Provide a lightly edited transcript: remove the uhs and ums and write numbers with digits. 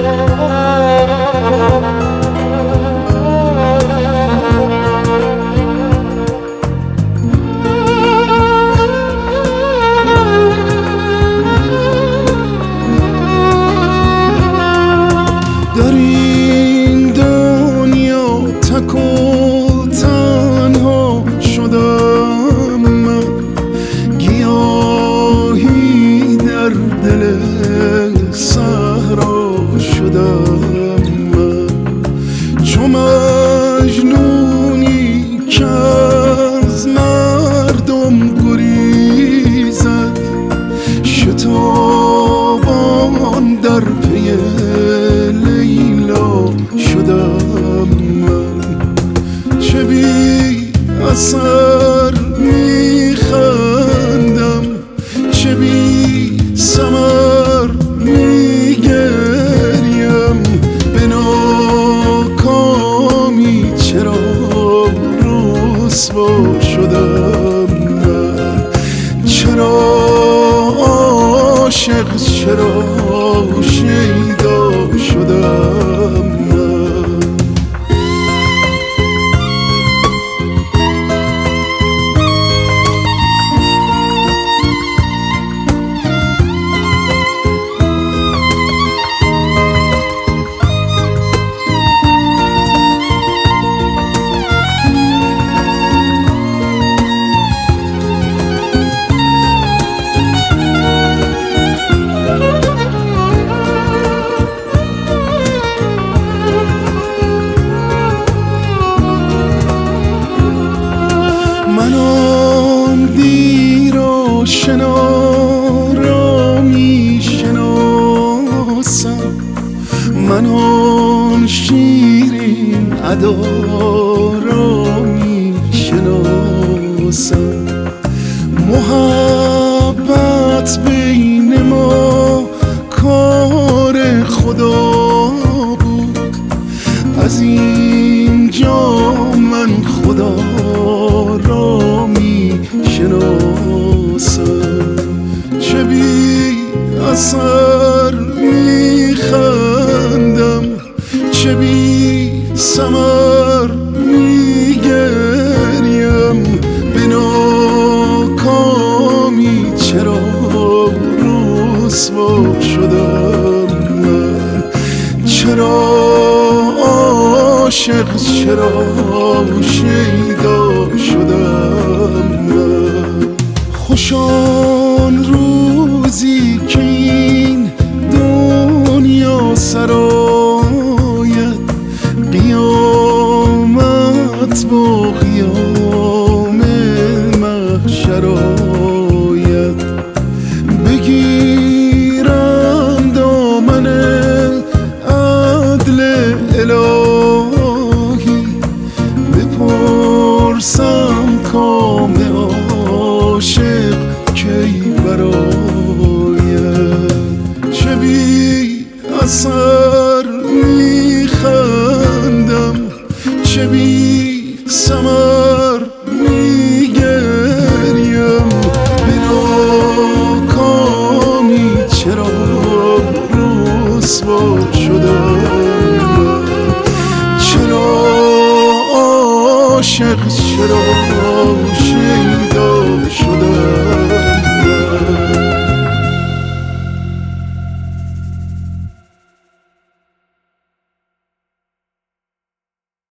در این دنیا تک و تنها شدم من، گیاهی در دل صحرا شدم من، چو مجنونی که از مردم گریزد، شتابان در پی شدم من. چه بی اثر میخندم، چه بی ثمر میگریم، به ناکامی چرا رسوا شدم من، چرا عاشق، چرا شیدا شدم من. من آن دیر آشنا را می شناسم، من آن شیرین ادا را می شناسم، محبت بین ما کار خدا بود، از اینجا من خدا را می شناسم. چه بی اثر می خندم، چه بی ثمر می گریم، به ناکامی چرا رسوا شدم من، چرا عاشق، چرا شیدا شدم من. خوش آن روز